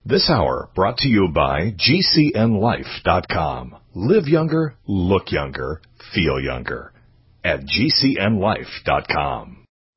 This hour brought to you by GCNLife.com. Live younger, look younger, feel younger. At GCNLife.com.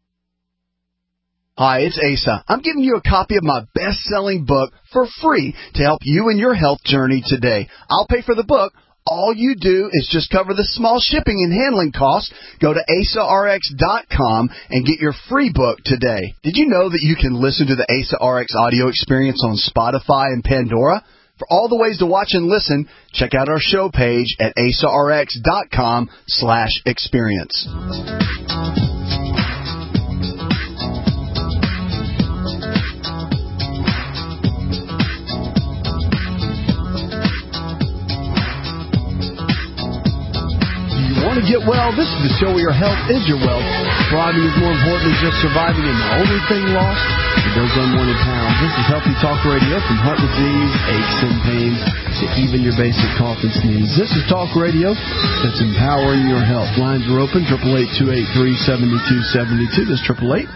Hi, it's Asa. I'm giving you a copy of my best-selling book for free to help you in your health journey today. I'll pay for the book. All you do is just cover the small shipping and handling costs. Go to AsaRx.com and get your free book today. Did you know that you can listen to the Asa RX audio experience on Spotify and Pandora? For all the ways to watch and listen, check out our show page at AsaRx.com/experience. Want to get well? This is the show where your health is your wealth. Thriving is more important than just surviving, and the only thing lost are those unwanted pounds. This is Healthy Talk Radio, from heart disease, aches and pains, to even your basic cough and sneeze. This is Talk Radio that's empowering your health. Lines are open, 888-283-7272. That's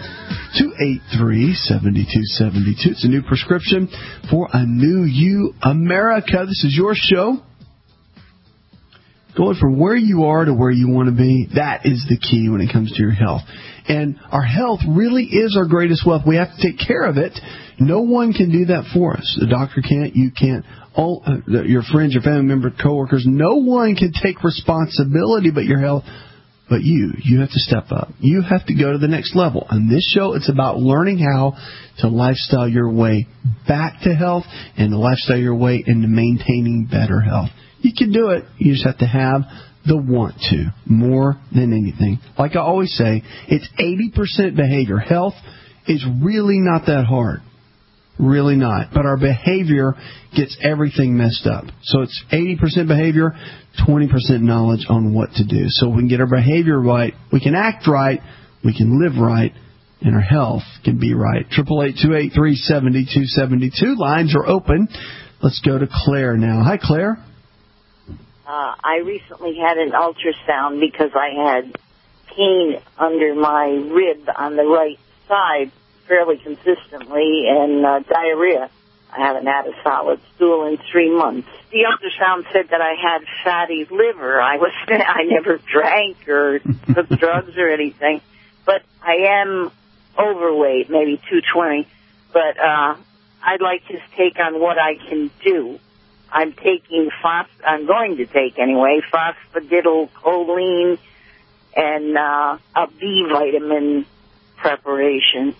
888-283-7272. It's a new prescription for a new you, America. This is your show. Going from where you are to where you want to be, that is the key when it comes to your health. And our health really is our greatest wealth. We have to take care of it. No one can do that for us. The doctor can't, you can't, all your friends, your family members, coworkers, no one can take responsibility but your health. But you have to step up. You have to go to the next level. On this show, it's about learning how to lifestyle your way back to health and to lifestyle your way into maintaining better health. You can do it. You just have to have the want to, more than anything. Like I always say, it's 80% behavior. Health is really not that hard. Really not. But our behavior gets everything messed up. So it's 80% behavior, 20% knowledge on what to do. So we can get our behavior right, we can act right, we can live right, and our health can be right. 888-283-7272. Lines are open. Let's go to Claire now. Hi, Claire. I recently had an ultrasound because I had pain under my rib on the right side fairly consistently and diarrhea. I haven't had a solid stool in 3 months. The ultrasound said that I had fatty liver. I never drank or took drugs or anything, but I am overweight, maybe 220. But I'd like his take on what I can do. I'm going to take anyway, phosphatidylcholine and a B vitamin preparation.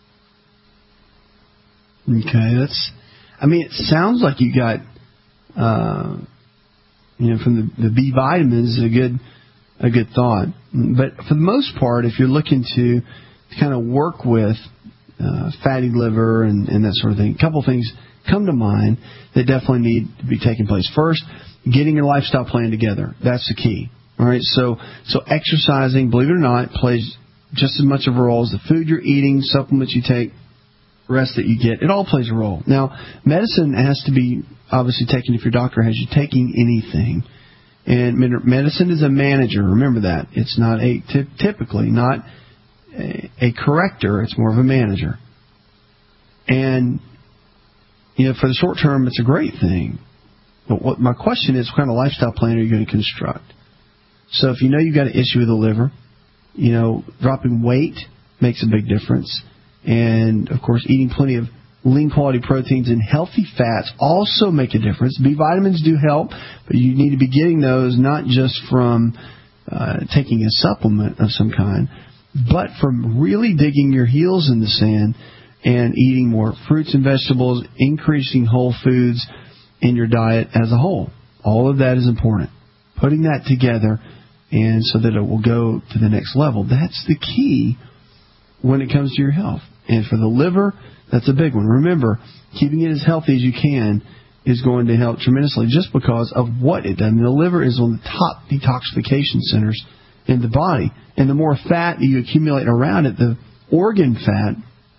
Okay, it sounds like you got, from the B vitamins, a good thought. But for the most part, if you're looking to kind of work with fatty liver and that sort of thing, a couple things come to mind that definitely need to be taking place. First, getting your lifestyle plan together. That's the key. All right. So exercising, believe it or not, plays just as much of a role as the food you're eating, supplements you take, rest that you get. It all plays a role. Now, medicine has to be obviously taken if your doctor has you taking anything. And medicine is a manager. Remember that. It's not typically not a corrector. It's more of a manager. And for the short term, it's a great thing. But what my question is, what kind of lifestyle plan are you going to construct? So if you know you've got an issue with the liver, dropping weight makes a big difference. And, of course, eating plenty of lean quality proteins and healthy fats also make a difference. B vitamins do help, but you need to be getting those not just from taking a supplement of some kind, but from really digging your heels in the sand and eating more fruits and vegetables, increasing whole foods in your diet as a whole. All of that is important. Putting that together and so that it will go to the next level. That's the key when it comes to your health. And for the liver, that's a big one. Remember, keeping it as healthy as you can is going to help tremendously just because of what it does. The liver is one of the top detoxification centers in the body. And the more fat you accumulate around it, the organ fat,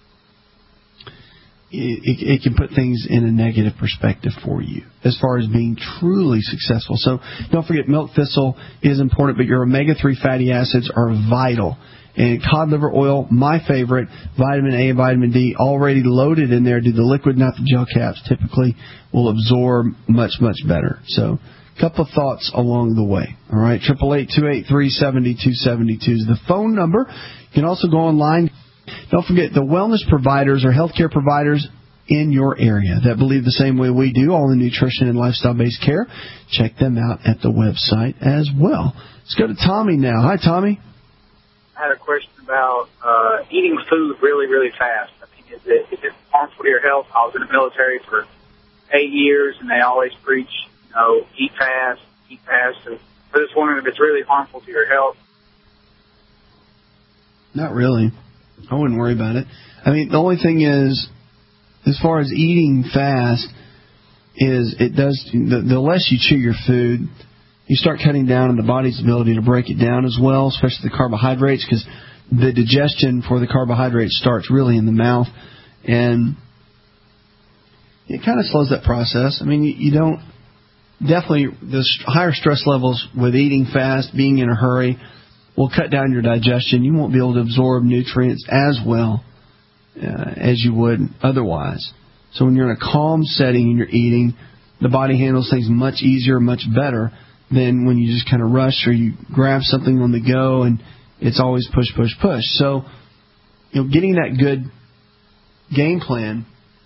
it can put things in a negative perspective for you as far as being truly successful. So don't forget, milk thistle is important, but your omega-3 fatty acids are vital. And cod liver oil, my favorite, vitamin A and vitamin D, already loaded in there. Do the liquid, not the gel caps, typically will absorb much, much better. So a couple of thoughts along the way. All right, 888-283-7272 is the phone number. You can also go online. Don't forget, the wellness providers or healthcare providers in your area that believe the same way we do, all the nutrition and lifestyle-based care. Check them out at the website as well. Let's go to Tommy now. Hi, Tommy. I had a question about eating food really, really fast. I mean, is it harmful to your health? I was in the military for 8 years, and they always preach, eat fast, eat fast. So I was just wondering if it's really harmful to your health. Not really. I wouldn't worry about it. I mean, the only thing is, as far as eating fast, is it does the less you chew your food, you start cutting down on the body's ability to break it down as well, especially the carbohydrates, because the digestion for the carbohydrates starts really in the mouth, and it kind of slows that process. I mean, you don't definitely the higher stress levels with eating fast, being in a hurry, will cut down your digestion. You won't be able to absorb nutrients as well as you would otherwise. So when you're in a calm setting and you're eating, the body handles things much easier, much better than when you just kind of rush or you grab something on the go and it's always push, push, push. So, getting that good game plan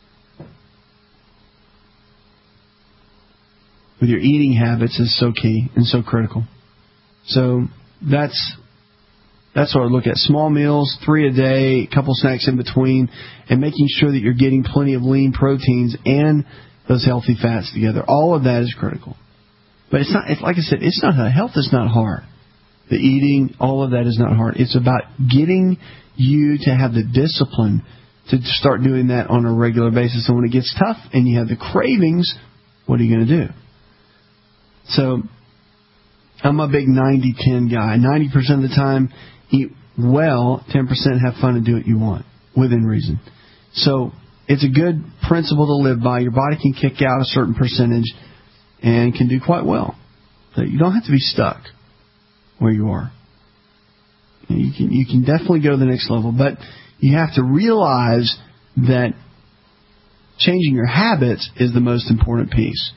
with your eating habits is so key and so critical. So that's what I look at. Small meals, 3 a day, a couple snacks in between, and making sure that you're getting plenty of lean proteins and those healthy fats together. All of that is critical. But it's not, like I said, it's not, health is not hard. The eating, all of that is not hard. It's about getting you to have the discipline to start doing that on a regular basis. And when it gets tough and you have the cravings, what are you going to do? So I'm a big 90-10 guy. 90% of the time, eat well, 10% have fun and do what you want, within reason. So it's a good principle to live by. Your body can kick out a certain percentage and can do quite well. So you don't have to be stuck where you are. You can definitely go to the next level, but you have to realize that changing your habits is the most important piece.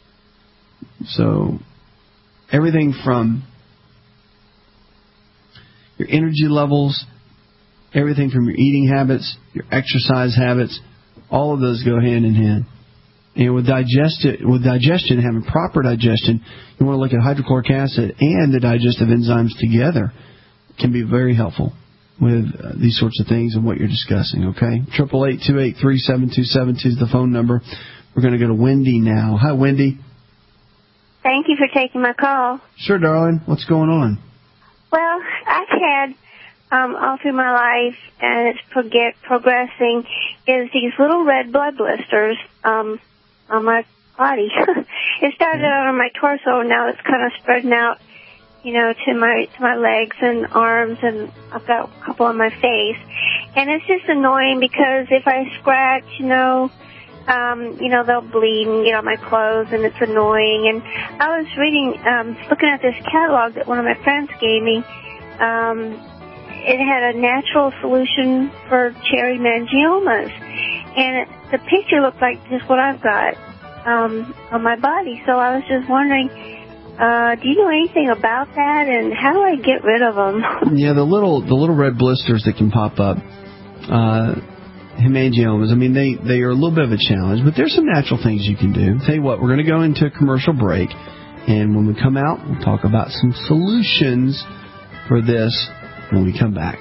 So everything from your energy levels, everything from your eating habits, your exercise habits, all of those go hand in hand. And with digestion, having proper digestion, you want to look at hydrochloric acid and the digestive enzymes together. It can be very helpful with these sorts of things and what you're discussing, okay? 888-283-7272 is the phone number. We're going to go to Wendy now. Hi, Wendy. Thank you for taking my call. Sure, darling. What's going on? Well, I've had all through my life, and it's progressing, is these little red blood blisters on my body. It started out on my torso, and now it's kind of spreading out, to my legs and arms, and I've got a couple on my face. And it's just annoying because if I scratch, they'll bleed and get on my clothes, and it's annoying. And I was looking at this catalog that one of my friends gave me. It had a natural solution for cherry mangiomas, and the picture looked like just what I've got on my body. So I was just wondering, do you know anything about that, and how do I get rid of them? Yeah, the little red blisters that can pop up. Hemangiomas, they are a little bit of a challenge, but there's some natural things you can do. Tell you what, we're going to go into a commercial break, and when we come out, we'll talk about some solutions for this when we come back.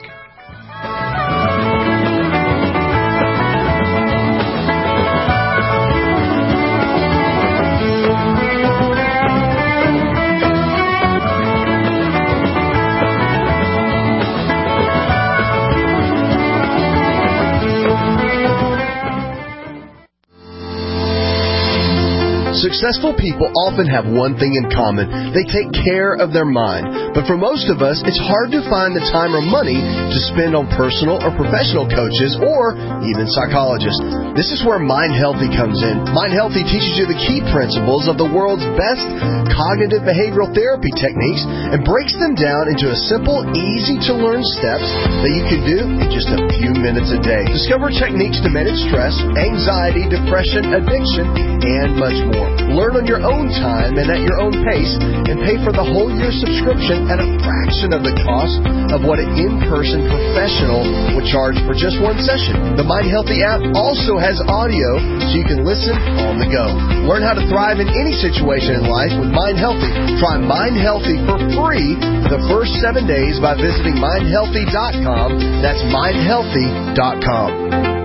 Successful people often have one thing in common. They take care of their mind. But for most of us, it's hard to find the time or money to spend on personal or professional coaches or even psychologists. This is where Mind Healthy comes in. Mind Healthy teaches you the key principles of the world's best cognitive behavioral therapy techniques and breaks them down into a simple, easy-to-learn steps that you can do in just a few minutes a day. Discover techniques to manage stress, anxiety, depression, addiction, and much more. Learn on your own time and at your own pace, and pay for the whole year subscription at a fraction of the cost of what an in-person professional would charge for just one session. The Mind Healthy app also has audio so you can listen on the go. Learn how to thrive in any situation in life with Mind Healthy. Try Mind Healthy for free for the first 7 days by visiting mindhealthy.com. That's mindhealthy.com.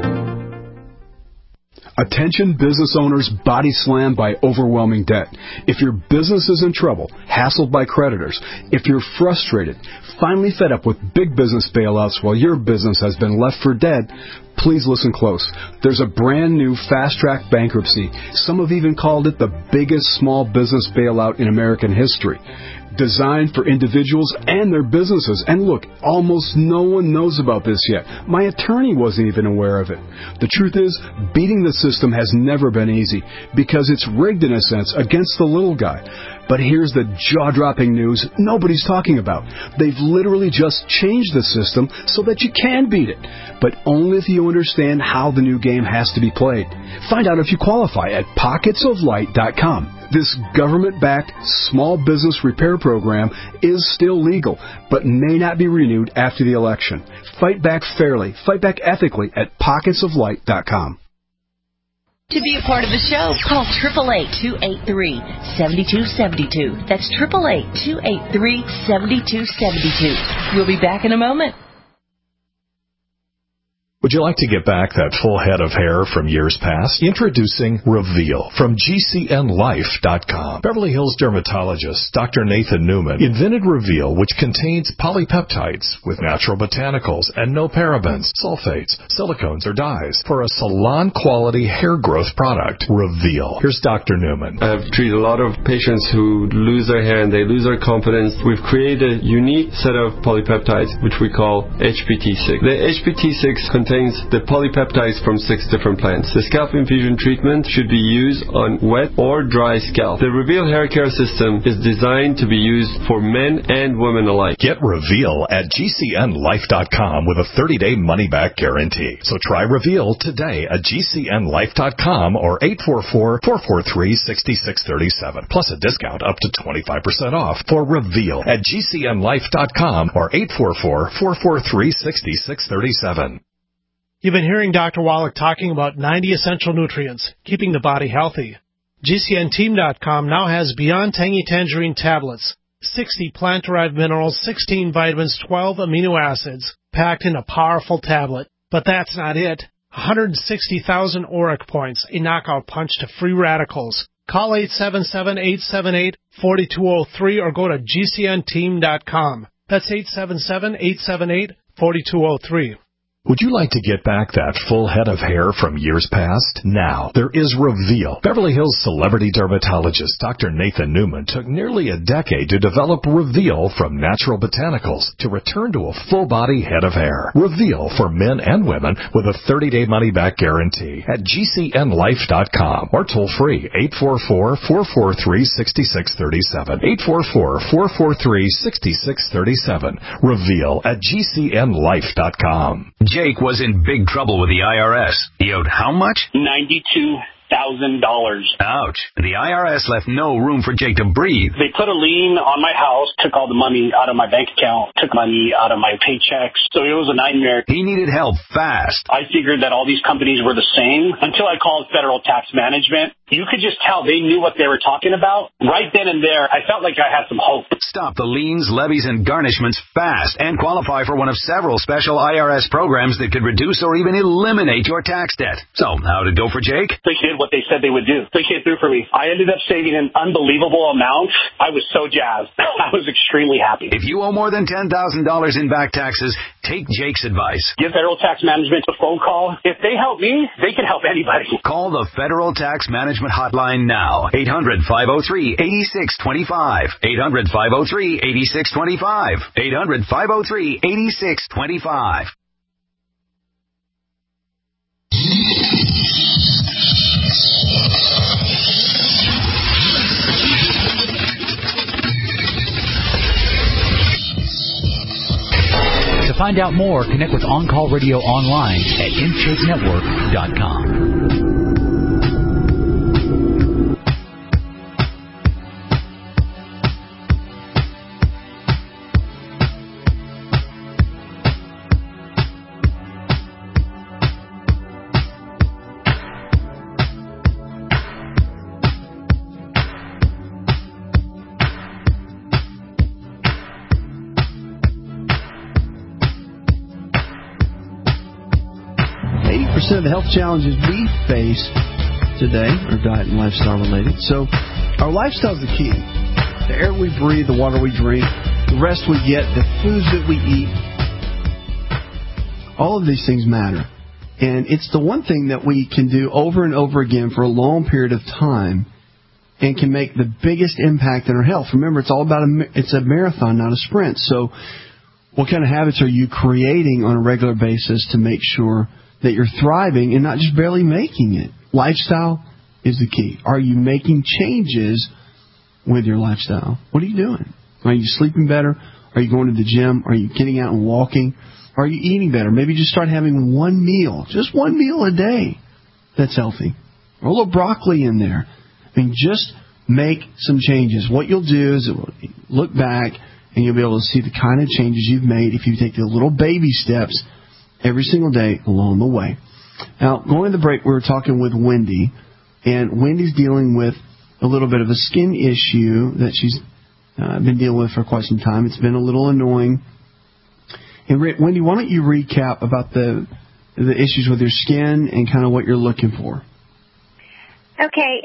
Attention business owners body slammed by overwhelming debt. If your business is in trouble, hassled by creditors, if you're frustrated, finally fed up with big business bailouts while your business has been left for dead, please listen close. There's a brand new fast-track bankruptcy. Some have even called it the biggest small business bailout in American history. Designed for individuals and their businesses. And look, almost no one knows about this yet. My attorney wasn't even aware of it. The truth is, beating the system has never been easy because it's rigged in a sense against the little guy. But here's the jaw-dropping news nobody's talking about. They've literally just changed the system so that you can beat it, but only if you understand how the new game has to be played. Find out if you qualify at pocketsoflight.com. This government-backed small business repair program is still legal, but may not be renewed after the election. Fight back fairly, fight back ethically at pocketsoflight.com. To be a part of the show, call 888-283-7272. That's 888-283-7272. We'll be back in a moment. Would you like to get back that full head of hair from years past? Introducing Reveal from GCNLife.com. Beverly Hills dermatologist Dr. Nathan Newman invented Reveal, which contains polypeptides with natural botanicals and no parabens, sulfates, silicones, or dyes for a salon-quality hair growth product. Reveal. Here's Dr. Newman. I've treated a lot of patients who lose their hair and they lose their confidence. We've created a unique set of polypeptides, which we call HPT6. The HPT6 contains the polypeptides from 6 different plants. The scalp infusion treatment should be used on wet or dry scalp. The Reveal hair care system is designed to be used for men and women alike. Get Reveal at GCNLife.com with a 30-day money-back guarantee. So try Reveal today at GCNLife.com or 844-443-6637. Plus a discount up to 25% off for Reveal at GCNLife.com or 844-443-6637. You've been hearing Dr. Wallach talking about 90 essential nutrients, keeping the body healthy. GCNteam.com now has Beyond Tangy Tangerine tablets, 60 plant-derived minerals, 16 vitamins, 12 amino acids, packed in a powerful tablet. But that's not it. 160,000 ORAC points, a knockout punch to free radicals. Call 877-878-4203 or go to GCNteam.com. That's 877-878-4203. Would you like to get back that full head of hair from years past? Now, there is Reveal. Beverly Hills celebrity dermatologist Dr. Nathan Newman took nearly a decade to develop Reveal from natural botanicals to return to a full-body head of hair. Reveal for men and women with a 30-day money-back guarantee at GCNLife.com or toll-free 844-443-6637. 844-443-6637. Reveal at GCNLife.com. Jake was in big trouble with the IRS. He owed how much? $92,000. Ouch. The IRS left no room for Jake to breathe. They put a lien on my house, took all the money out of my bank account, took money out of my paychecks. So it was a nightmare. He needed help fast. I figured that all these companies were the same until I called Federal Tax Management. You could just tell they knew what they were talking about. Right then and there, I felt like I had some hope. Stop the liens, levies, and garnishments fast and qualify for one of several special IRS programs that could reduce or even eliminate your tax debt. So, how'd it go for Jake? They did what they said they would do. They came through for me. I ended up saving an unbelievable amount. I was so jazzed. I was extremely happy. If you owe more than $10,000 in back taxes, take Jake's advice. Give Federal Tax Management a phone call. If they help me, they can help anybody. Call the Federal Tax Management Management hotline now. 800-503-8625. 800-503-8625. 800-503-8625. To find out more, connect with On Call Radio online at InShapeNetwork.com. Of the health challenges we face today are diet and lifestyle related. So our lifestyle is the key. The air we breathe, the water we drink, the rest we get, the foods that we eat, all of these things matter. And it's the one thing that we can do over and over again for a long period of time and can make the biggest impact in our health. Remember, it's all about it's a marathon, not a sprint. So what kind of habits are you creating on a regular basis to make sure that you're thriving and not just barely making it? Lifestyle is the key. Are you making changes with your lifestyle? What are you doing? Are you sleeping better? Are you going to the gym? Are you getting out and walking? Are you eating better? Maybe just start having one meal, just one meal a day that's healthy. Or a little broccoli in there. I mean, just make some changes. What you'll do is look back and you'll be able to see the kind of changes you've made if you take the little baby steps every single day along the way. Now, going to the break, we were talking with Wendy, and Wendy's dealing with a little bit of a skin issue that she's been dealing with for quite some time. It's been a little annoying. And Wendy, why don't you recap about the issues with your skin and kind of what you're looking for? Okay,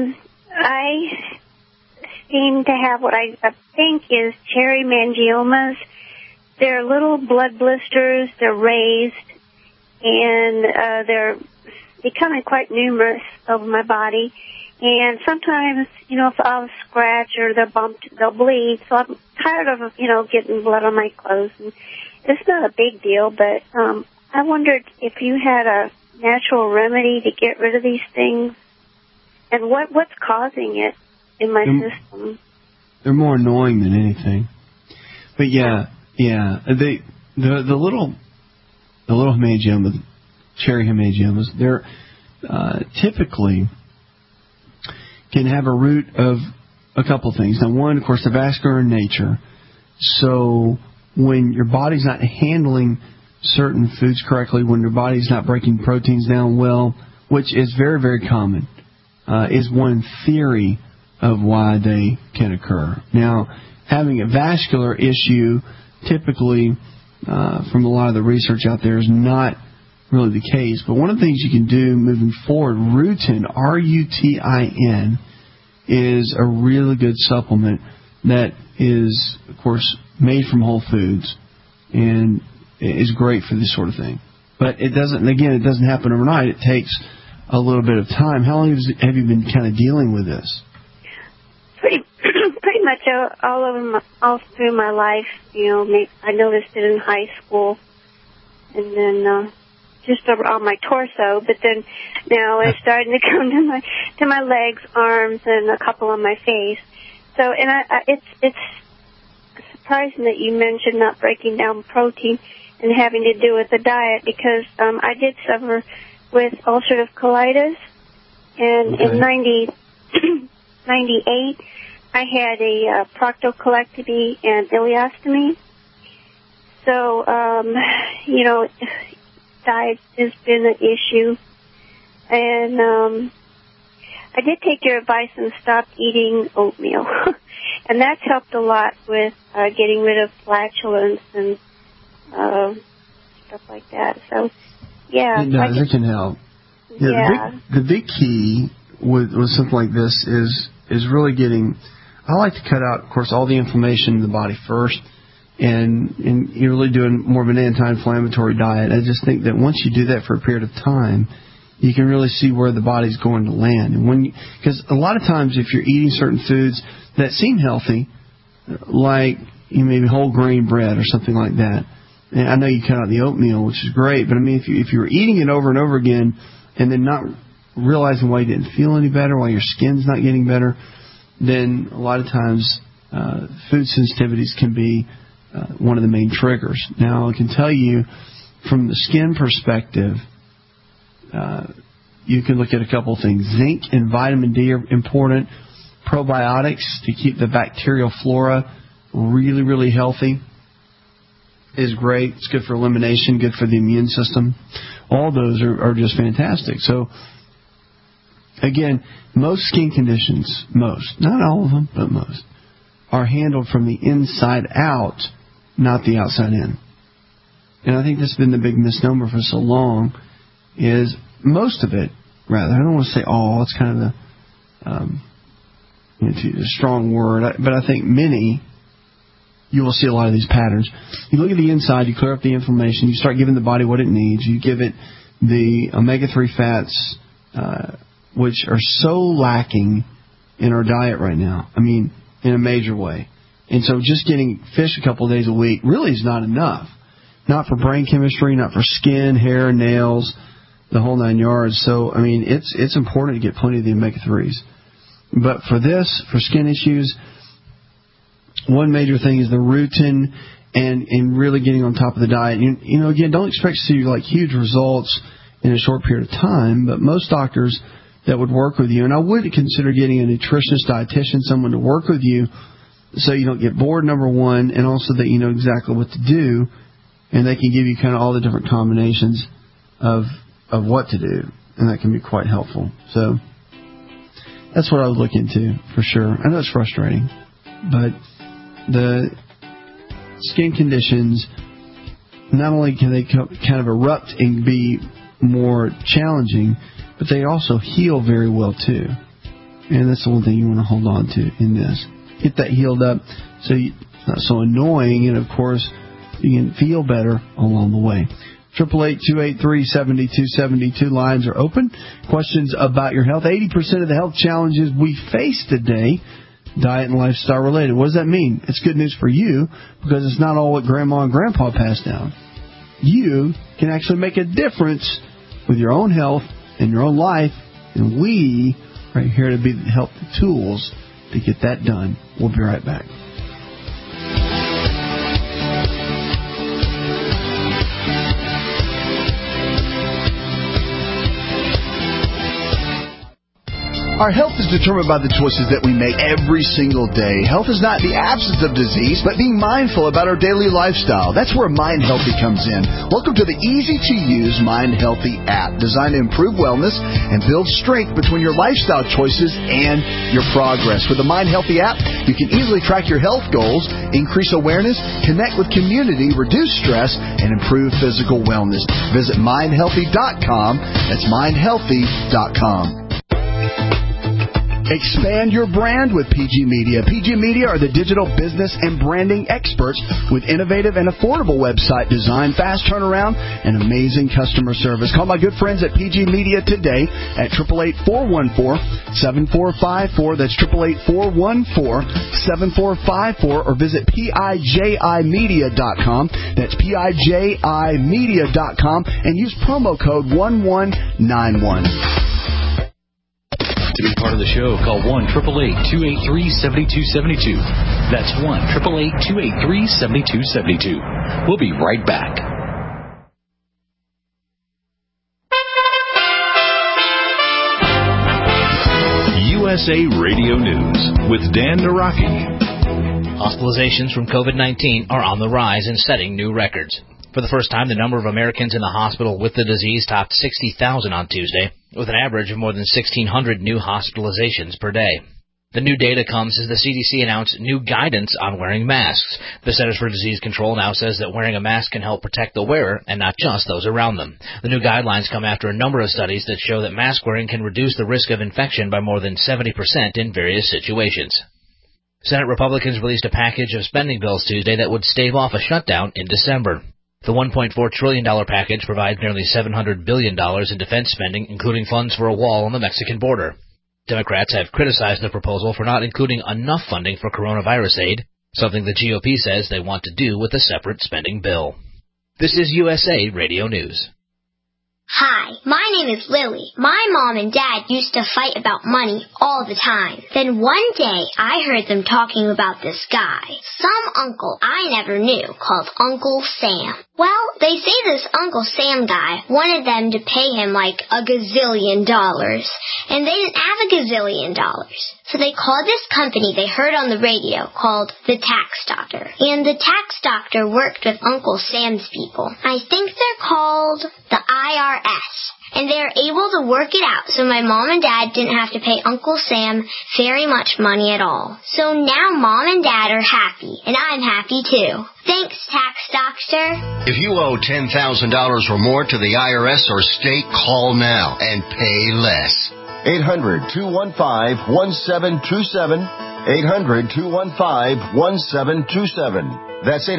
I seem to have what I think is cherry mangiomas. They're little blood blisters. They're raised, and they're becoming quite numerous over my body. And sometimes, if I'll scratch or they're bumped, they'll bleed. So I'm tired of, getting blood on my clothes. And it's not a big deal, but I wondered if you had a natural remedy to get rid of these things, and what's causing it in my system. They're more annoying than anything. But yeah, the little hemangiomas, cherry hemangiomas, they're typically can have a root of a couple things. Now, one, of course, they're vascular in nature. So when your body's not handling certain foods correctly, when your body's not breaking proteins down well, which is very, very common, is one theory of why they can occur. Now, having a vascular issue, typically, from a lot of the research out there, is not really the case. But one of the things you can do moving forward, Rutin, R-U-T-I-N, is a really good supplement that is, of course, made from whole foods and is great for this sort of thing. But it doesn't happen overnight. It takes a little bit of time. How long have you been kind of dealing with this? Pretty much all through my life. I noticed it in high school, and then just on my torso. But then now it's starting to come to my legs, arms, and a couple on my face. So, and it's surprising that you mentioned not breaking down protein and having to do with the diet, because I did suffer with ulcerative colitis, and in 98, I had a proctocolectomy and ileostomy. So, diet has been an issue. And I did take your advice and stopped eating oatmeal. And that's helped a lot with getting rid of flatulence and stuff like that. So, yeah. It does. It can help. Yeah. The big key with something like this is really getting... I like to cut out, of course, all the inflammation in the body first, and you're really doing more of an anti-inflammatory diet. I just think that once you do that for a period of time, you can really see where the body's going to land. And because a lot of times if you're eating certain foods that seem healthy, like maybe whole grain bread or something like that, and I know you cut out the oatmeal, which is great, but I mean, if you're eating it over and over again and then not realizing why you didn't feel any better, why your skin's not getting better, then a lot of times food sensitivities can be one of the main triggers. Now, I can tell you from the skin perspective, you can look at a couple of things. Zinc and vitamin D are important. Probiotics to keep the bacterial flora really, really healthy is great. It's good for elimination, good for the immune system. All those are just fantastic. So, again, most skin conditions, not all of them, but most, are handled from the inside out, not the outside in. And I think this has been the big misnomer for so long, is most of it, rather. I don't want to say all. It's kind of a strong word. But I think many, you will see a lot of these patterns. You look at the inside, you clear up the inflammation, you start giving the body what it needs. You give it the omega-3 fats, which are so lacking in our diet right now. I mean, in a major way. And so just getting fish a couple of days a week really is not enough. Not for brain chemistry, not for skin, hair, nails, the whole 9 yards. So, I mean, it's important to get plenty of the omega-3s. But for skin issues, one major thing is the rutin and really getting on top of the diet. You know, again, don't expect to see like huge results in a short period of time, but most doctors that would work with you, and I would consider getting a nutritionist, dietitian, someone to work with you so you don't get bored, number one, and also that you know exactly what to do, and they can give you kind of all the different combinations of what to do, and that can be quite helpful. So that's what I would look into for sure. I know it's frustrating, but the skin conditions, not only can they kind of erupt and be more challenging, but they also heal very well too. And that's the one thing you want to hold on to in this. Get that healed up so it's not so annoying, and of course you can feel better along the way. 888-283-7272 lines are open. Questions about your health. 80% of the health challenges we face today, diet and lifestyle related. What does that mean? It's good news for you because it's not all what Grandma and Grandpa passed down. You can actually make a difference with your own health and your own life, and we are here to be the help, the tools to get that done. We'll be right back. Our health is determined by the choices that we make every single day. Health is not the absence of disease, but being mindful about our daily lifestyle. That's where Mind Healthy comes in. Welcome to the easy-to-use Mind Healthy app, designed to improve wellness and build strength between your lifestyle choices and your progress. With the Mind Healthy app, you can easily track your health goals, increase awareness, connect with community, reduce stress, and improve physical wellness. Visit mindhealthy.com. That's mindhealthy.com. Expand your brand with PG Media. PG Media are the digital business and branding experts with innovative and affordable website design, fast turnaround, and amazing customer service. Call my good friends at PG Media today at 888-414-7454. That's 888-414-7454, or visit PIJImedia.com. That's PIJImedia.com, and use promo code 1191. To be part of the show, call 1-888-283-7272. That's 1-888-283-7272. We'll be right back. USA Radio News with Dan Naraki. Hospitalizations from COVID-19 are on the rise and setting new records. For the first time, the number of Americans in the hospital with the disease topped 60,000 on Tuesday, with an average of more than 1,600 new hospitalizations per day. The new data comes as the CDC announced new guidance on wearing masks. The Centers for Disease Control now says that wearing a mask can help protect the wearer and not just those around them. The new guidelines come after a number of studies that show that mask wearing can reduce the risk of infection by more than 70% in various situations. Senate Republicans released a package of spending bills Tuesday that would stave off a shutdown in December. The $1.4 trillion package provides nearly $700 billion in defense spending, including funds for a wall on the Mexican border. Democrats have criticized the proposal for not including enough funding for coronavirus aid, something the GOP says they want to do with a separate spending bill. This is USA Radio News. Hi, my name is Lily. My mom and dad used to fight about money all the time. Then one day, I heard them talking about this guy, some uncle I never knew, called Uncle Sam. Well, they say this Uncle Sam guy wanted them to pay him like $1 gazillion, and they didn't have $1 gazillion. So they called this company they heard on the radio called the Tax Doctor. And the Tax Doctor worked with Uncle Sam's people. I think they're called the IRS. And they were able to work it out so my mom and dad didn't have to pay Uncle Sam very much money at all. So now mom and dad are happy, and I'm happy too. Thanks, Tax Doctor. If you owe $10,000 or more to the IRS or state, call now and pay less. 800-215-1727. 800-215-1727. That's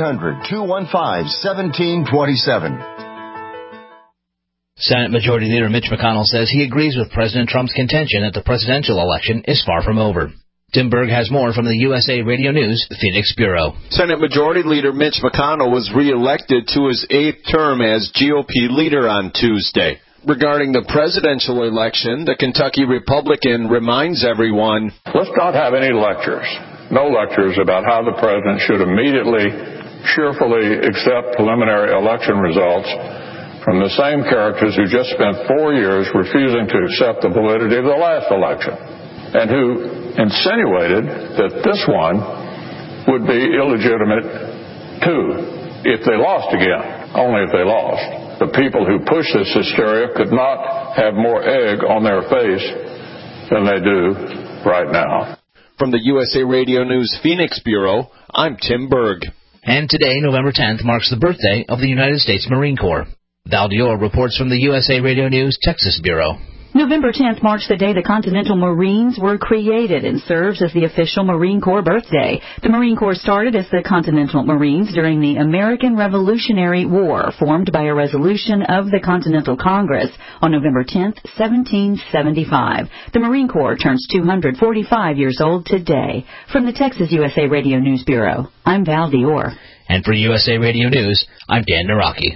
800-215-1727. Senate Majority Leader Mitch McConnell says he agrees with President Trump's contention that the presidential election is far from over. Tim Berg has more from the USA Radio News Phoenix Bureau. Senate Majority Leader Mitch McConnell was reelected to his 8th term as GOP leader on Tuesday. Regarding the presidential election, the Kentucky Republican reminds everyone, let's not have any lectures, no lectures about how the president should immediately, cheerfully accept preliminary election results from the same characters who just spent 4 years refusing to accept the validity of the last election, and who insinuated that this one would be illegitimate too, if they lost again, only if they lost. The people who push this hysteria could not have more egg on their face than they do right now. From the USA Radio News Phoenix Bureau, I'm Tim Berg. And today, November 10th, marks the birthday of the United States Marine Corps. Val Dior reports from the USA Radio News Texas Bureau. November 10th marks the day the Continental Marines were created and serves as the official Marine Corps birthday. The Marine Corps started as the Continental Marines during the American Revolutionary War, formed by a resolution of the Continental Congress on November 10th, 1775. The Marine Corps turns 245 years old today. From the Texas USA Radio News Bureau, I'm Val Dior. And for USA Radio News, I'm Dan Naraki.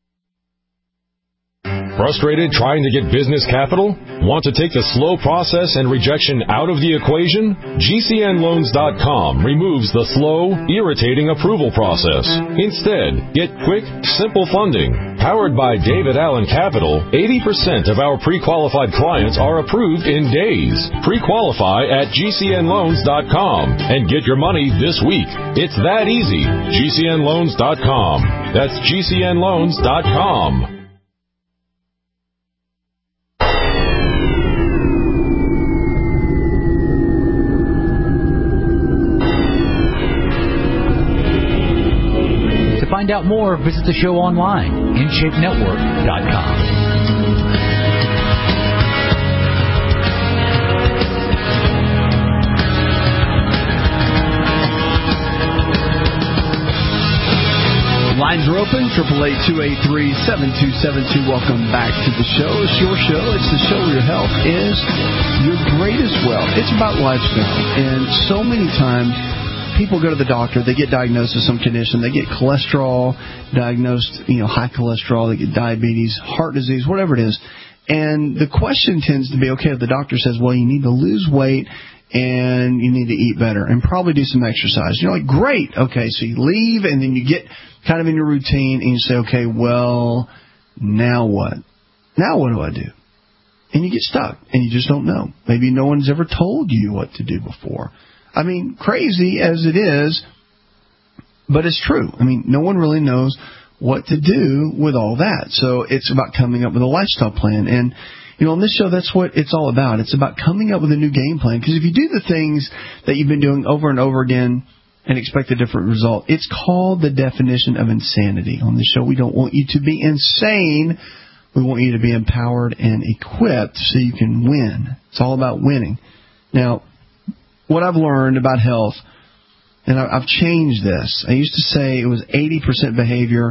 Frustrated trying to get business capital? Want to take the slow process and rejection out of the equation? GCNLoans.com removes the slow, irritating approval process. Instead, get quick, simple funding. Powered by David Allen Capital, 80% of our pre-qualified clients are approved in days. Pre-qualify at GCNLoans.com and get your money this week. It's that easy. GCNLoans.com. That's GCNLoans.com. To find out more, visit the show online, InShapeNetwork.com. Lines are open, 888-283-7272. Welcome back to the show. It's your show. It's the show where your health is your greatest wealth. It's about lifestyle. And so many times, people go to the doctor, they get diagnosed with some condition, they get cholesterol diagnosed, high cholesterol, they get diabetes, heart disease, whatever it is. And the question tends to be, okay, if the doctor says, well, you need to lose weight and you need to eat better and probably do some exercise. You're like, great. Okay, so you leave and then you get kind of in your routine and you say, okay, well, now what? Now what do I do? And you get stuck and you just don't know. Maybe no one's ever told you what to do before. I mean, crazy as it is, but it's true. I mean, no one really knows what to do with all that. So it's about coming up with a lifestyle plan. And, on this show, that's what it's all about. It's about coming up with a new game plan. Because if you do the things that you've been doing over and over again and expect a different result, it's called the definition of insanity. On this show, we don't want you to be insane. We want you to be empowered and equipped so you can win. It's all about winning. Now, what I've learned about health, and I've changed this. I used to say it was 80% behavior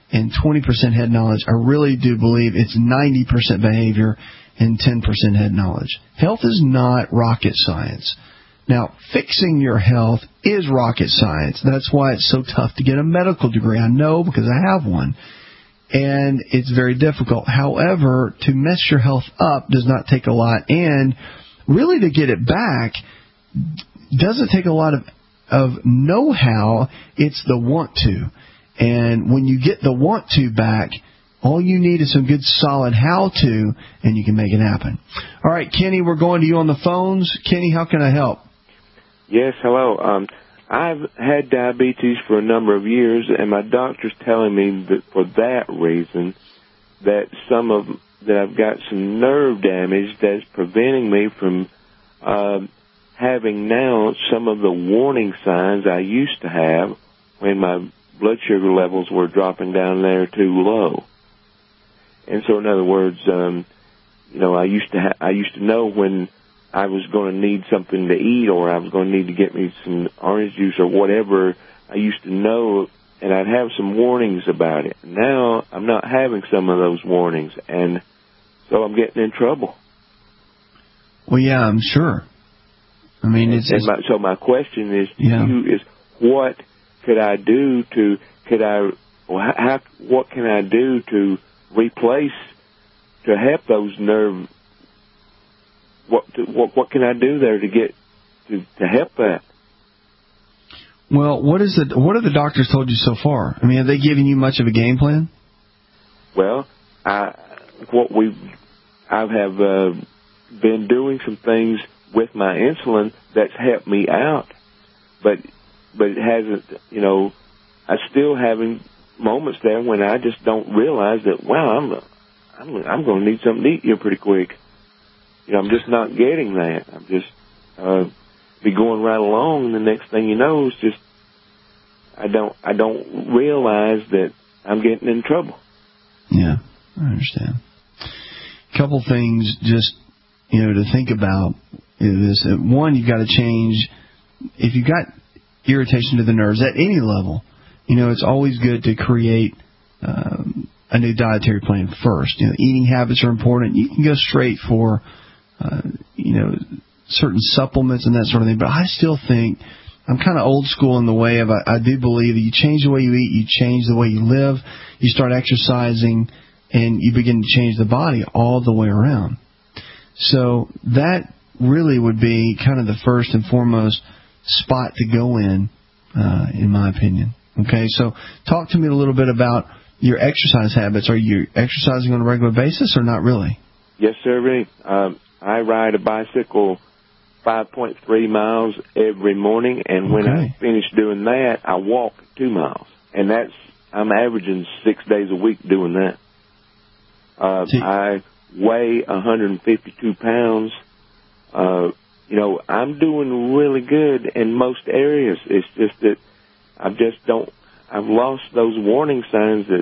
and 20% head knowledge, I really do believe it's 90% behavior and 10% head knowledge. Health is not rocket science. Now, fixing your health is rocket science. That's why it's so tough to get a medical degree. I know because I have one. And it's very difficult. However, to mess your health up does not take a lot. And really to get it back doesn't take a lot of know-how. It's the want to. And when you get the want to back, all you need is some good solid how-to, and you can make it happen. All right, Kenny, we're going to you on the phones. Kenny, how can I help? Yes, hello. I've had diabetes for a number of years, and my doctor's telling me that for that reason that I've got some nerve damage that's preventing me from having now some of the warning signs I used to have when my blood sugar levels were dropping down there too low. And so, in other words, I used to know when I was going to need something to eat, or I was going to need to get me some orange juice or whatever. I used to know, and I'd have some warnings about it. Now I'm not having some of those warnings, and so I'm getting in trouble. Well, yeah, I'm sure. I mean, so my question is, what could I do what can I do to replace, to help those nerve? What can I do there to get to help that? Well, what have the doctors told you so far? I mean, have they given you much of a game plan? Well, I have been doing some things with my insulin that's helped me out, but it hasn't. I'm still having moments there when I just don't realize that. Wow, I'm going to need something to eat here pretty quick. I'm just not getting that. I'm just be going right along, and the next thing you know, it's just I don't realize that I'm getting in trouble. Yeah, I understand. A couple things just to think about is this. One, you've got to change. If you've got irritation to the nerves at any level, it's always good to create a new dietary plan first. Eating habits are important. You can go straight for certain supplements and that sort of thing. But I still think I'm kind of old school in the way of I do believe that you change the way you eat, you change the way you live, you start exercising, and you begin to change the body all the way around. So that really would be kind of the first and foremost spot to go in my opinion. Okay, so talk to me a little bit about your exercise habits. Are you exercising on a regular basis or not really? Yes, sir. I ride a bicycle 5.3 miles every morning, and when I finish doing that, I walk 2 miles. And I'm averaging 6 days a week doing that. I weigh 152 pounds. I'm doing really good in most areas. It's just that I've lost those warning signs that,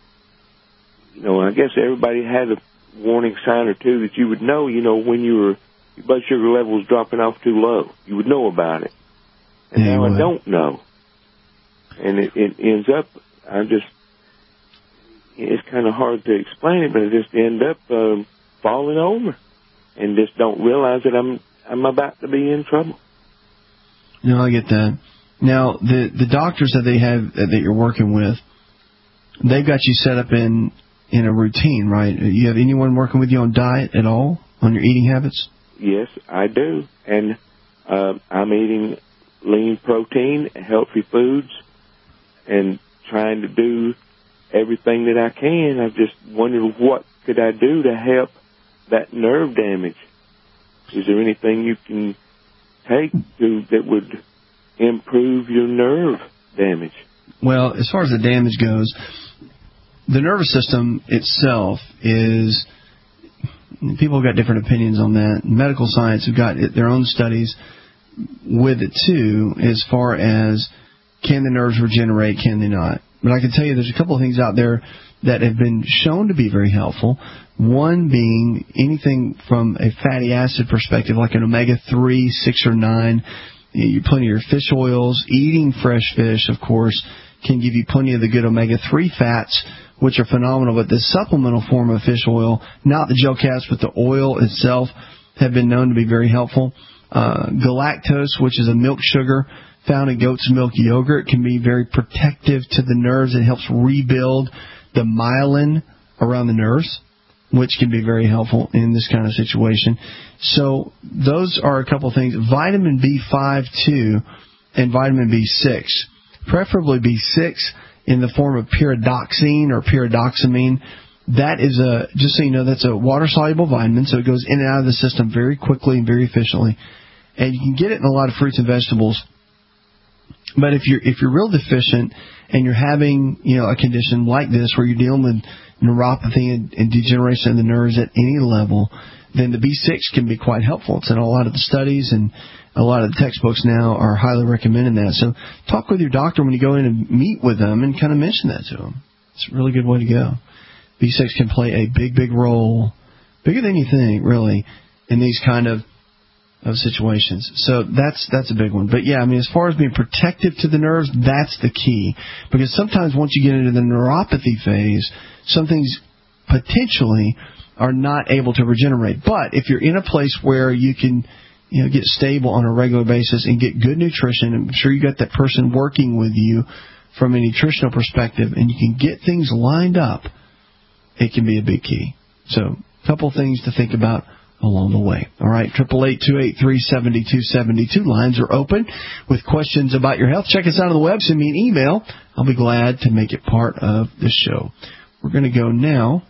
I guess everybody had a warning sign or two that you would know, when your blood sugar level was dropping off too low. You would know about it. And now I don't know. And it ends up, it's kind of hard to explain it, but I just end up falling over and just don't realize that I'm about to be in trouble. No, I get that. Now, the doctors that you're working with, they've got you set up in a routine, right? You have anyone working with you on diet at all, on your eating habits? Yes, I do. And I'm eating lean protein, healthy foods, and trying to do everything that I can. I just wondered what could I do to help that nerve damage. Is there anything you can take that would improve your nerve damage? Well, as far as the damage goes, the nervous system itself is, people have got different opinions on that. Medical science have got their own studies with it too, as far as can the nerves regenerate, can they not? But I can tell you there's a couple of things out there that have been shown to be very helpful. One being anything from a fatty acid perspective, like an omega-3, 6 or 9, plenty of your fish oils, eating fresh fish, of course, can give you plenty of the good omega-3 fats, which are phenomenal. But the supplemental form of fish oil, not the gel caps, but the oil itself, have been known to be very helpful. Galactose, which is a milk sugar found in goat's milk yogurt, can be very protective to the nerves. It helps rebuild the myelin around the nerves, which can be very helpful in this kind of situation. So those are a couple things. Vitamin B5 too, and vitamin B6. Preferably B6 in the form of pyridoxine or pyridoxamine. That is just so you know, that's a water-soluble vitamin, so it goes in and out of the system very quickly and very efficiently. And you can get it in a lot of fruits and vegetables. But if you're real deficient and you're having, a condition like this where you're dealing with neuropathy and degeneration of the nerves at any level, then the B6 can be quite helpful. It's in a lot of the studies, and a lot of the textbooks now are highly recommending that. So talk with your doctor when you go in and meet with them and kind of mention that to them. It's a really good way to go. B6 can play a big, big role, bigger than you think, really, in these kind of situations. So that's a big one. But yeah, as far as being protective to the nerves, that's the key. Because sometimes once you get into the neuropathy phase, some things potentially are not able to regenerate. But if you're in a place where you can get stable on a regular basis and get good nutrition, I'm sure you got that person working with you from a nutritional perspective, and you can get things lined up, it can be a big key. So a couple things to think about along the way. All right, 888-283-7272. Lines are open with questions about your health. Check us out on the web. Send me an email. I'll be glad to make it part of the show. We're going to go now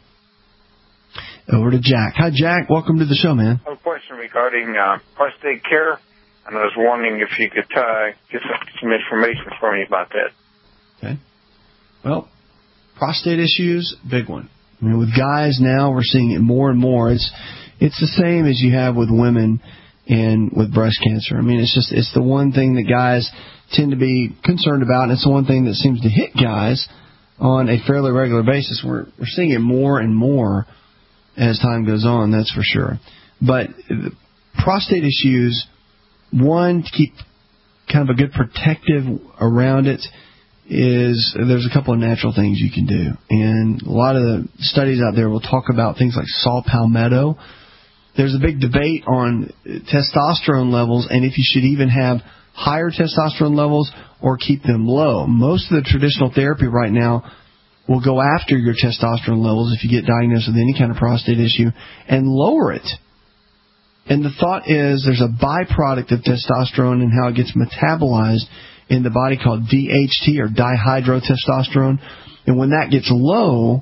over to Jack. Hi, Jack. Welcome to the show, man. I have a question regarding prostate care, and I was wondering if you could get some information for me about that. Okay. Well, prostate issues, big one. With guys now, we're seeing it more and more. It's the same as you have with women and with breast cancer. It's the one thing that guys tend to be concerned about, and it's the one thing that seems to hit guys on a fairly regular basis. We're seeing it more and more as time goes on, that's for sure. But prostate issues, one, to keep kind of a good protective around it, there's a couple of natural things you can do. And a lot of the studies out there will talk about things like saw palmetto. There's a big debate on testosterone levels and if you should even have higher testosterone levels or keep them low. Most of the traditional therapy right now will go after your testosterone levels if you get diagnosed with any kind of prostate issue and lower it. And the thought is there's a byproduct of testosterone and how it gets metabolized in the body called DHT, or dihydrotestosterone. And when that gets low,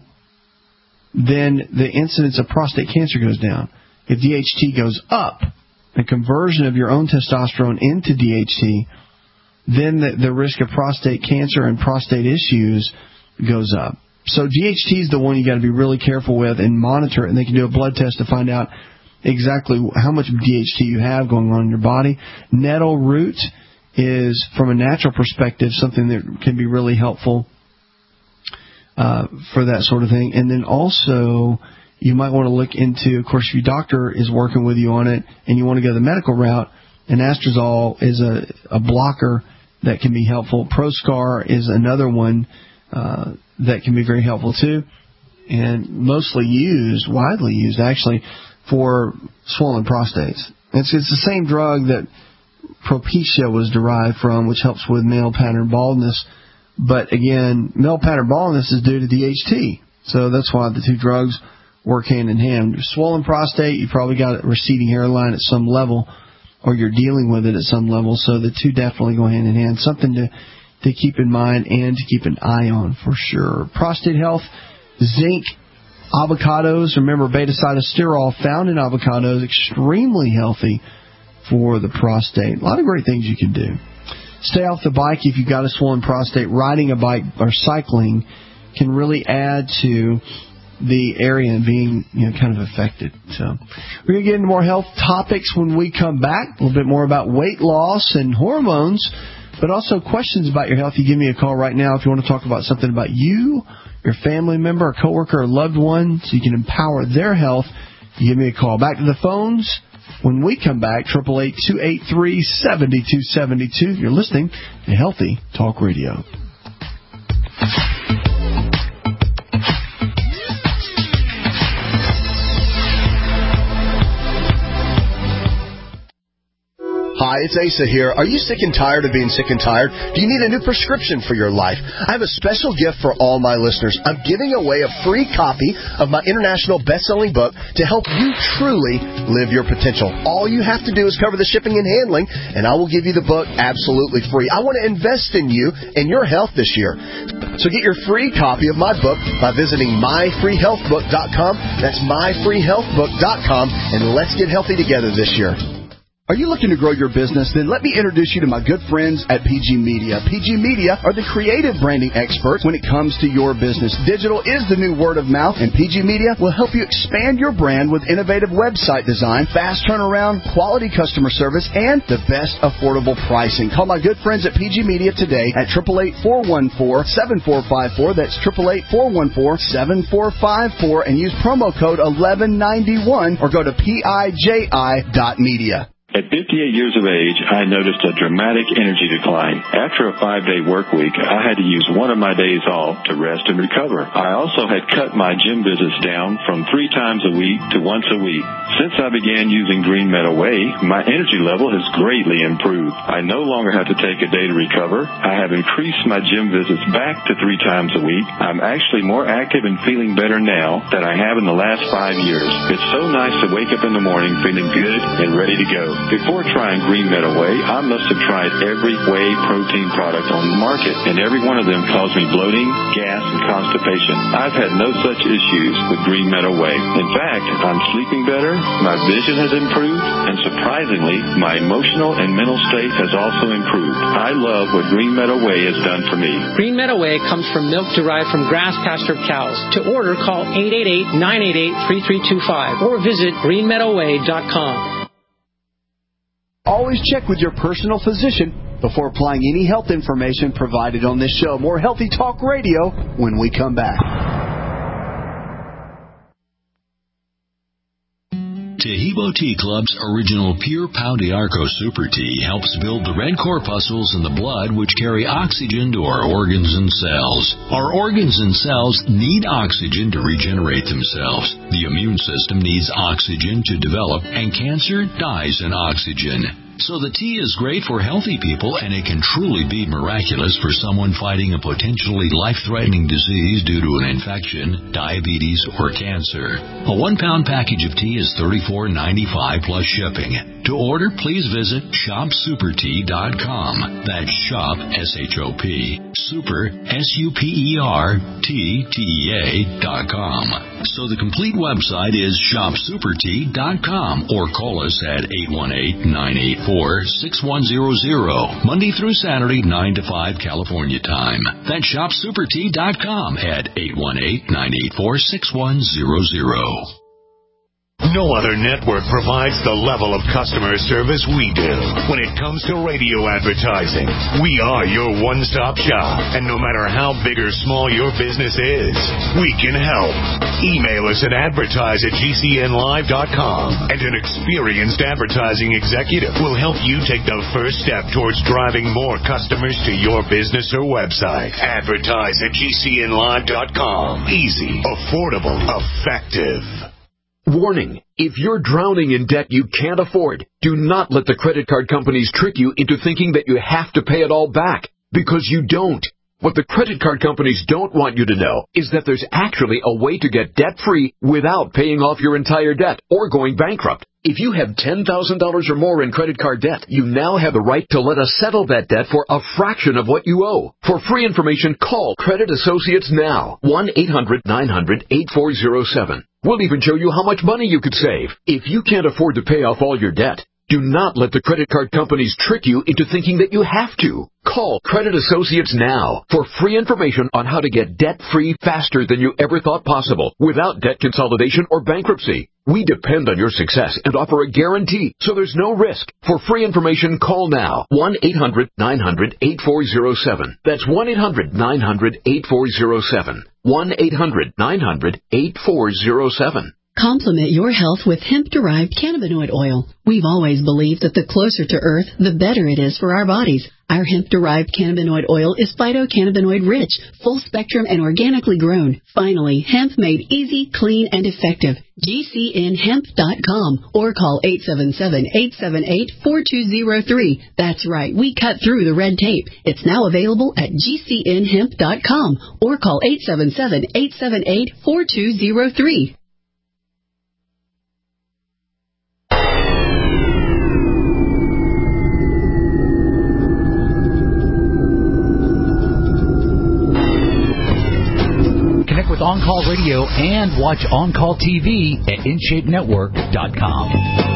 then the incidence of prostate cancer goes down. If DHT goes up, the conversion of your own testosterone into DHT, then the risk of prostate cancer and prostate issues goes up. So DHT is the one you got to be really careful with and monitor it. And they can do a blood test to find out exactly how much DHT you have going on in your body. Nettle root is, from a natural perspective, something that can be really helpful for that sort of thing. And then also, you might want to look into, of course, if your doctor is working with you on it and you want to go the medical route, anastrozole is a blocker that can be helpful. Proscar is another one that can be very helpful too, and mostly widely used actually, for swollen prostates. It's the same drug that Propecia was derived from, which helps with male pattern baldness. But again, male pattern baldness is due to DHT. So that's why the two drugs work hand in hand. Swollen prostate, you probably got a receding hairline at some level, or you're dealing with it at some level. So the two definitely go hand in hand. Something to keep in mind and to keep an eye on for sure. Prostate health, zinc, avocados. Remember, beta-cytosterol found in avocados, extremely healthy for the prostate. A lot of great things you can do. Stay off the bike if you've got a swollen prostate. Riding a bike or cycling can really add to the area being kind of affected. So we're going to get into more health topics when we come back. A little bit more about weight loss and hormones, but also questions about your health. You give me a call right now if you want to talk about something about you, your family member, a coworker, or loved one, so you can empower their health. You give me a call. Back to the phones when we come back. 888-283-7272. You're listening to Healthy Talk Radio. Hi, it's Asa here. Are you sick and tired of being sick and tired? Do you need a new prescription for your life? I have a special gift for all my listeners. I'm giving away a free copy of my international best-selling book to help you truly live your potential. All you have to do is cover the shipping and handling, and I will give you the book absolutely free. I want to invest in you and your health this year. So get your free copy of my book by visiting myfreehealthbook.com. That's myfreehealthbook.com, and let's get healthy together this year. Are you looking to grow your business? Then let me introduce you to my good friends at PG Media. PG Media are the creative branding experts when it comes to your business. Digital is the new word of mouth, and PG Media will help you expand your brand with innovative website design, fast turnaround, quality customer service, and the best affordable pricing. Call my good friends at PG Media today at 888-414-7454. That's 888-414-7454, and use promo code 1191 or go to PIJI.media. At 58 years of age, I noticed a dramatic energy decline. After a 5-day work week, I had to use one of my days off to rest and recover. I also had cut my gym visits down from 3 times a week to once a week. Since I began using Green Meadow Whey, my energy level has greatly improved. I no longer have to take a day to recover. I have increased my gym visits back to 3 times a week. I'm actually more active and feeling better now than I have in the last 5 years. It's so nice to wake up in the morning feeling good and ready to go. Before trying Green Meadow Whey, I must have tried every whey protein product on the market, and every one of them caused me bloating, gas, and constipation. I've had no such issues with Green Meadow Whey. In fact, I'm sleeping better, my vision has improved, and surprisingly, my emotional and mental state has also improved. I love what Green Meadow Whey has done for me. Green Meadow Whey comes from milk derived from grass-pastured cows. To order, call 888-988-3325 or visit greenmeadowwhey.com. Always check with your personal physician before applying any health information provided on this show. More Healthy Talk Radio when we come back. Tahibo Tea Club's original Pure Pau d'Arco Super Tea helps build the red corpuscles in the blood which carry oxygen to our organs and cells. Our organs and cells need oxygen to regenerate themselves. The immune system needs oxygen to develop, and cancer dies in oxygen. So the tea is great for healthy people, and it can truly be miraculous for someone fighting a potentially life-threatening disease due to an infection, diabetes, or cancer. A 1-pound package of tea is $34.95 plus shipping. To order, please visit shopsupertea.com. That's shop, S-H-O-P, super, S-U-P-E-R-T-T-E-A.com. So the complete website is shopsupertea.com, or call us at 818-984-6100, Monday through Saturday, 9 to 5 California time. That's shopsupertea.com at 818-984-6100. No other network provides the level of customer service we do. When it comes to radio advertising, we are your one-stop shop. And no matter how big or small your business is, we can help. Email us at advertise@gcnlive.com, and an experienced advertising executive will help you take the first step towards driving more customers to your business or website. Advertise@gcnlive.com. Easy, affordable, effective. Warning, if you're drowning in debt you can't afford, do not let the credit card companies trick you into thinking that you have to pay it all back, because you don't. What the credit card companies don't want you to know is that there's actually a way to get debt-free without paying off your entire debt or going bankrupt. If you have $10,000 or more in credit card debt, you now have the right to let us settle that debt for a fraction of what you owe. For free information, call Credit Associates now. 1-800-900-8407. We'll even show you how much money you could save. If you can't afford to pay off all your debt, do not let the credit card companies trick you into thinking that you have to. Call Credit Associates now for free information on how to get debt-free faster than you ever thought possible without debt consolidation or bankruptcy. We depend on your success and offer a guarantee, so there's no risk. For free information, call now. 1-800-900-8407. That's 1-800-900-8407. 1-800-900-8407. Complement your health with hemp-derived cannabinoid oil. We've always believed that the closer to Earth, the better it is for our bodies. Our hemp-derived cannabinoid oil is phytocannabinoid-rich, full-spectrum, and organically grown. Finally, hemp made easy, clean, and effective. GCNhemp.com or call 877-878-4203. That's right, we cut through the red tape. It's now available at GCNhemp.com or call 877-878-4203. Connect with On Call Radio and watch On Call TV at InShapeNetwork.com.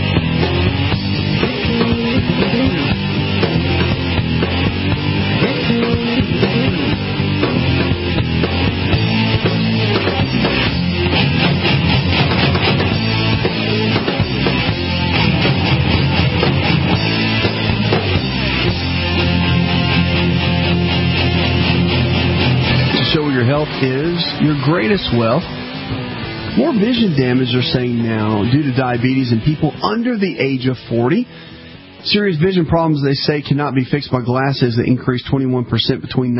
Health is your greatest wealth. More vision damage, they're saying now, due to diabetes in people under the age of 40. Serious vision problems, they say, cannot be fixed by glasses that increased 21% between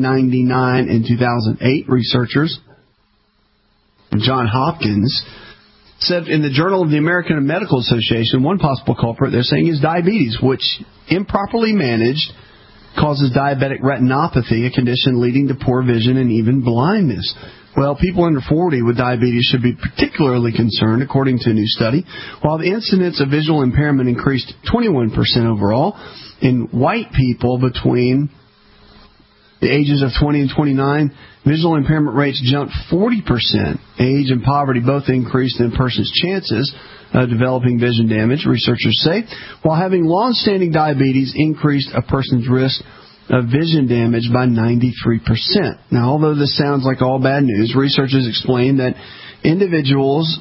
1999 and 2008. Researchers from Johns Hopkins said in the Journal of the American Medical Association, one possible culprit, they're saying, is diabetes, which, improperly managed, causes diabetic retinopathy, a condition leading to poor vision and even blindness. Well, people under 40 with diabetes should be particularly concerned, according to a new study. While the incidence of visual impairment increased 21% overall, in white people between the ages of 20 and 29, visual impairment rates jumped 40%. Age and poverty both increased in a person's chances of developing vision damage, researchers say, while having long-standing diabetes increased a person's risk of vision damage by 93%. Now, although this sounds like all bad news, researchers explain that individuals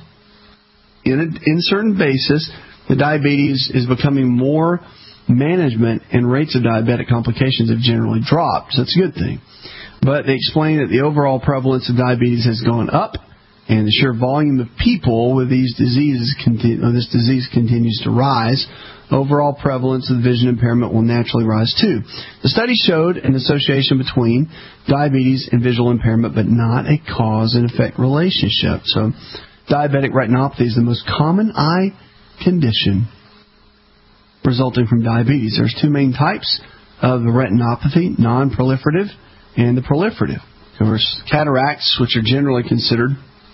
in certain basis, the diabetes is becoming more management and rates of diabetic complications have generally dropped. So that's a good thing. But they explain that the overall prevalence of diabetes has gone up, and the sheer volume of people with these diseases this disease continues to rise. Overall prevalence of vision impairment will naturally rise too. The study showed an association between diabetes and visual impairment, but not a cause and effect relationship. So diabetic retinopathy is the most common eye condition resulting from diabetes. There's two main types of the retinopathy, non-proliferative and the proliferative. There's cataracts, which are generally considered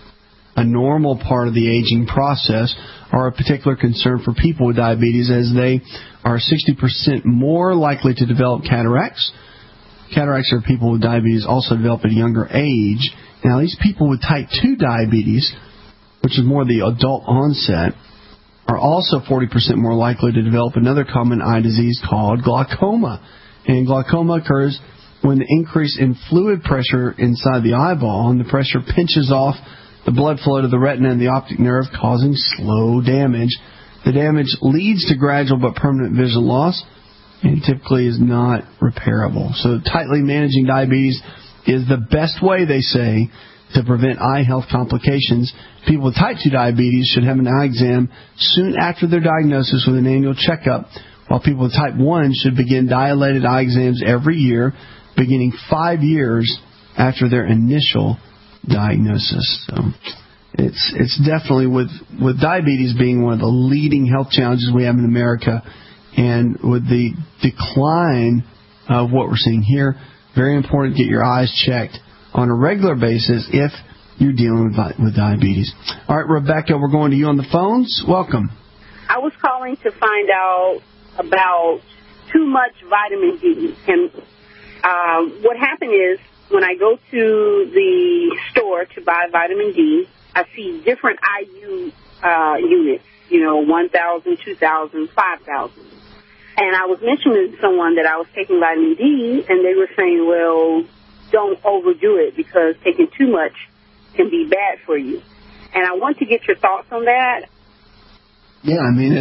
a normal part of the aging process, are a particular concern for people with diabetes, as they are 60% more likely to develop cataracts. Cataracts are people with diabetes also develop at a younger age. Now, these people with type 2 diabetes, which is more the adult onset, are also 40% more likely to develop another common eye disease called glaucoma. And glaucoma occurs when the increase in fluid pressure inside the eyeball, and the pressure pinches off the blood flow to the retina and the optic nerve, causing slow damage. The damage leads to gradual but permanent vision loss and typically is not repairable. So tightly managing diabetes is the best way, they say, to prevent eye health complications. People with type 2 diabetes should have an eye exam soon after their diagnosis with an annual checkup, while people with type 1 should begin dilated eye exams every year, beginning 5 years after their initial diagnosis. So it's definitely, with diabetes being one of the leading health challenges we have in America, and with the decline of what we're seeing here, very important to get your eyes checked on a regular basis if you're dealing with diabetes. All right, Rebecca, we're going to you on the phones. Welcome. I was calling to find out about too much vitamin D. And what happened is, when I go to the store to buy vitamin D, I see different IU units, 1,000, 2,000, 5,000. And I was mentioning to someone that I was taking vitamin D, and they were saying, well, don't overdo it because taking too much can be bad for you. And I want to get your thoughts on that. Yeah, I mean,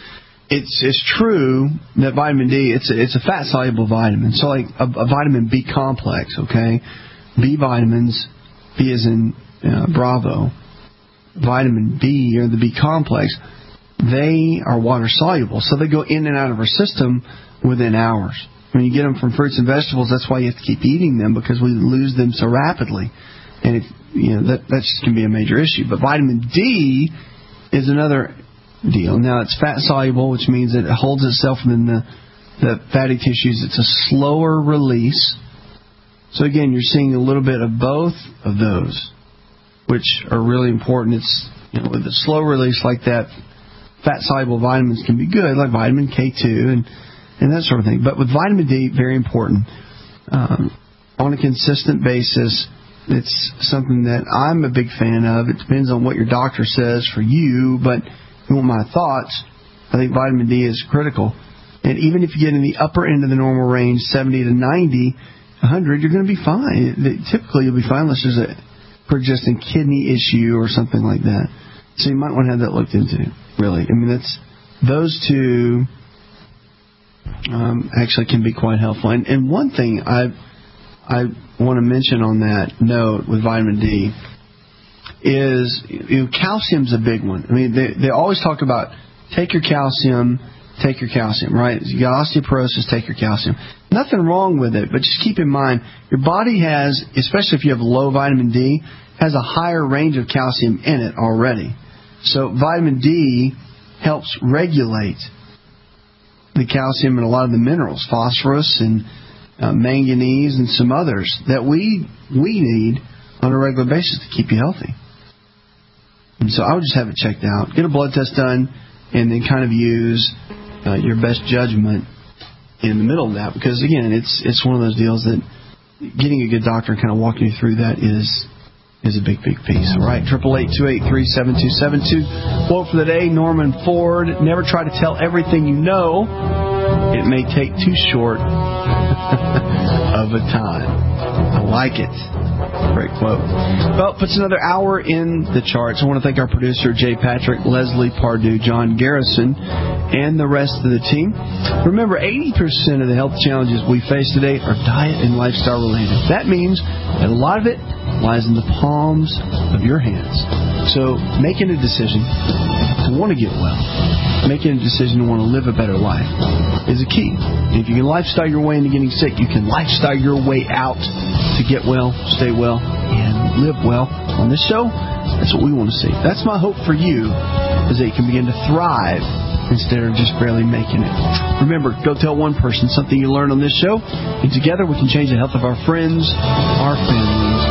it's true that vitamin D, it's a fat-soluble vitamin. So like a vitamin B complex, okay? B vitamins, B as in Bravo, vitamin B or the B complex, they are water soluble, so they go in and out of our system within hours. When you get them from fruits and vegetables, that's why you have to keep eating them, because we lose them so rapidly, and that just can be a major issue. But vitamin D is another deal. Now it's fat soluble, which means that it holds itself in the fatty tissues. It's a slower release. So again, you're seeing a little bit of both of those, which are really important. It's with a slow release like that, fat soluble vitamins can be good, like vitamin K2 and that sort of thing. But with vitamin D, very important. On a consistent basis, it's something that I'm a big fan of. It depends on what your doctor says for you, but if you want my thoughts, I think vitamin D is critical. And even if you get in the upper end of the normal range, 70 to 90, 100, you're going to be fine. Typically, you'll be fine unless there's a pre-existing kidney issue or something like that. So you might want to have that looked into, really. I mean, those two actually can be quite helpful. And one thing I want to mention on that note with vitamin D is calcium's a big one. I mean, they always talk about take your calcium, right? You got osteoporosis, take your calcium. Nothing wrong with it, but just keep in mind, your body has, especially if you have low vitamin D, has a higher range of calcium in it already. So vitamin D helps regulate the calcium and a lot of the minerals, phosphorus and manganese and some others that we need on a regular basis to keep you healthy. And so I would just have it checked out. Get a blood test done, and then kind of use your best judgment in the middle of that. Because, again, it's one of those deals that getting a good doctor and kind of walking you through that is a big, big piece. All right, 888-283-7272. Quote for the day, Norman Ford: never try to tell everything you know. It may take too short of a time. I like it. Great quote. Well, puts another hour in the charts. I want to thank our producer, Jay Patrick, Leslie Pardue, John Garrison, and the rest of the team. Remember, 80% of the health challenges we face today are diet and lifestyle related. That means that a lot of it lies in the palms of your hands. So making a decision to want to get well, making a decision to want to live a better life is a key. And if you can lifestyle your way into getting sick, you can lifestyle your way out to get well, stay well, and live well. On this show, that's what we want to see. That's my hope for you, is that you can begin to thrive instead of just barely making it. Remember, go tell one person something you learned on this show, and together we can change the health of our friends, our families.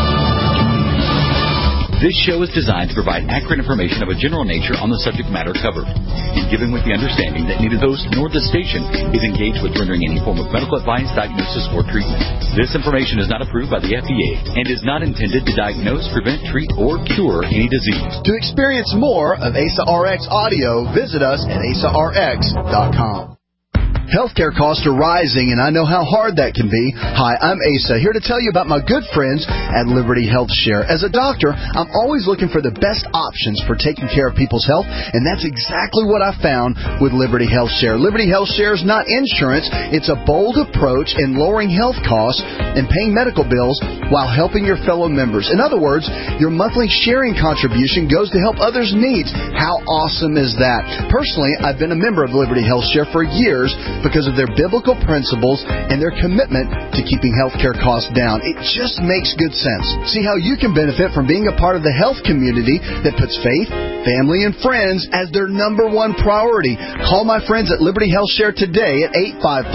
This show is designed to provide accurate information of a general nature on the subject matter covered, and given with the understanding that neither the host nor the station is engaged with rendering any form of medical advice, diagnosis, or treatment. This information is not approved by the FDA and is not intended to diagnose, prevent, treat, or cure any disease. To experience more of Asa RX audio, visit us at asarx.com. Healthcare costs are rising, and I know how hard that can be. Hi, I'm Asa, here to tell you about my good friends at Liberty Health Share. As a doctor, I'm always looking for the best options for taking care of people's health, and that's exactly what I found with Liberty Health Share. Liberty Health Share is not insurance. It's a bold approach in lowering health costs and paying medical bills while helping your fellow members. In other words, your monthly sharing contribution goes to help others' needs. How awesome is that? Personally, I've been a member of Liberty Health Share for years because of their biblical principles and their commitment to keeping healthcare costs down. It just makes good sense. See how you can benefit from being a part of the health community that puts faith, family, and friends as their number one priority. Call my friends at Liberty Health Share today at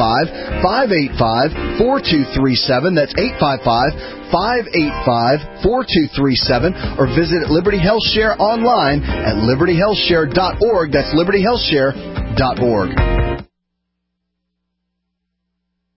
855-585-4237. That's 855-585-4237, or visit Liberty Health Share online at libertyhealthshare.org. That's libertyhealthshare.org.